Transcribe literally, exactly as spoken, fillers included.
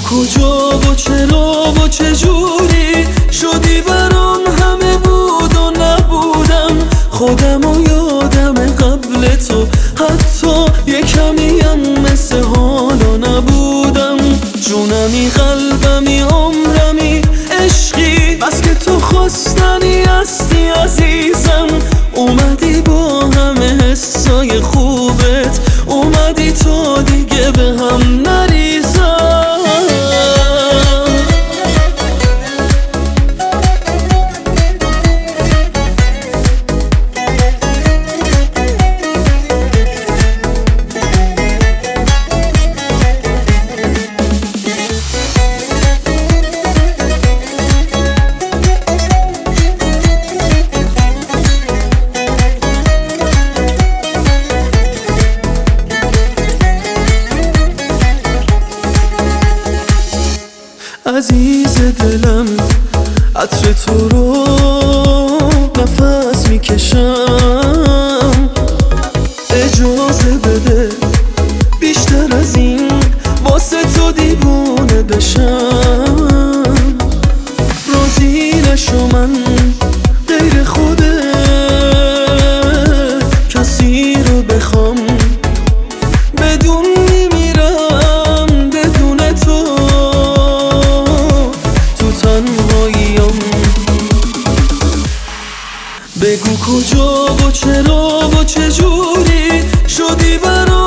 کجا و چرا و چجوری شدی برام همه بود و نبودم، خودم و یادم قبل تو، حتی یه کمیم مثل حالا نبودم. جونمی قلبمی عمرمی عشقی، بس که تو خواستنی هستی عزیزم. اومدی با همه حسای خوبت، اومدی تا دیگه به هم نریزم. عزیز دلم عطر تو رو نفس میکشم، اجازه بده بیشتر از این واسه تو دیوونه بشم. راضی نشو من غیر خودت کسی رو بخوام، بدون میمیرم بدون تو تنهاییم. بگو کجا و چرا و چجوری شدی برام